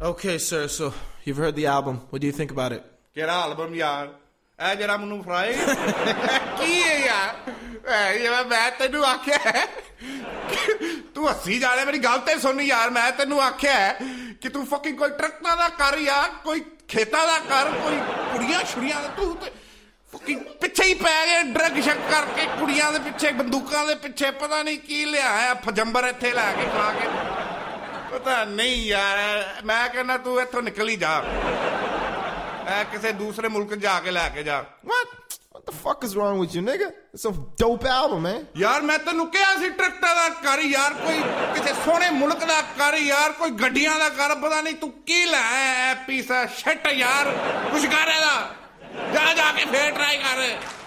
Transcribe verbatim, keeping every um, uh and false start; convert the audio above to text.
Okay, sir, so you've heard the album. What do you think about it? ਕਿਹੜਾ album ਯਾਰ? ਇਹ ਜਿਹੜਾ ਮੈਨੂੰ ਫਰਾਈ ਕੀ ਹੈ ਯਾਰ? ਇਹ ਮੈਂ ਤੈਨੂੰ ਆਖਿਆ ਤੂੰ ਹੱਸੀ ਜਾ ਰਿਹਾ, ਮੇਰੀ ਗੱਲ ਤੇ ਸੁਣ ਯਾਰ। ਮੈਂ ਤੈਨੂੰ ਆਖਿਆ ਕਿ ਤੂੰ ਫਕਿੰਗ ਕੋਈ ਟਰੱਕਾਂ ਦਾ ਕਰ ਯਾਰ, ਕੋਈ ਖੇਤਾਂ ਦਾ ਕਰ, ਕੋਈ ਕੁੜੀਆਂ ਛੁੜੀਆਂ ਦਾ। ਤੂੰ ਤੇ ਫਕਿੰਗ ਪਿੱਛੇ ਹੀ ਪੈ ਗਏ ਡਰੱਗ ਸ਼ਕ ਕਰਕੇ, ਕੁੜੀਆਂ ਦੇ ਪਿੱਛੇ, ਬੰਦੂਕਾਂ ਦੇ ਪਿੱਛੇ, ਪਤਾ ਨਹੀਂ ਕੀ ਲਿਆਇਆ ਫਜੰਬਰ ਇੱਥੇ ਲੈ ਕੇ ਖਾ ਕੇ। ਪਤਾ ਨਹੀਂ ਯਾਰ, ਮੈਂ ਕਹਿੰਦਾ ਤੂੰ ਇੱਥੋਂ ਨਿਕਲ ਹੀ ਜਾ, ਐ ਕਿਸੇ ਦੂਸਰੇ ਮੁਲਕ ਜਾ ਕੇ ਲੈ ਕੇ ਜਾ। What? What the fuck is wrong with you, nigga? It's a dope album, man. ਯਾਰ ਮੈਂ ਤੈਨੂੰ ਕਿਹਾ ਸੀ ਟਰੱਕਾਂ ਦਾ ਕਰ ਯਾਰ, ਕੋਈ ਕਿਸੇ ਸੋਹਣੇ ਮੁਲਕ ਦਾ ਕਰ ਯਾਰ, ਕੋਈ ਗੱਡੀਆਂ ਦਾ ਕਰ। ਪਤਾ ਨਹੀਂ ਤੂੰ ਕੀ ਲੈ ਆਇਆ ਪੀਸ ਸ਼ਿਟ ਯਾਰ। ਕੁਛ ਕਰ ਇਹਦਾ, ਜਾ ਜਾ ਕੇ ਫੇਰ ਟਰਾਈ ਕਰ।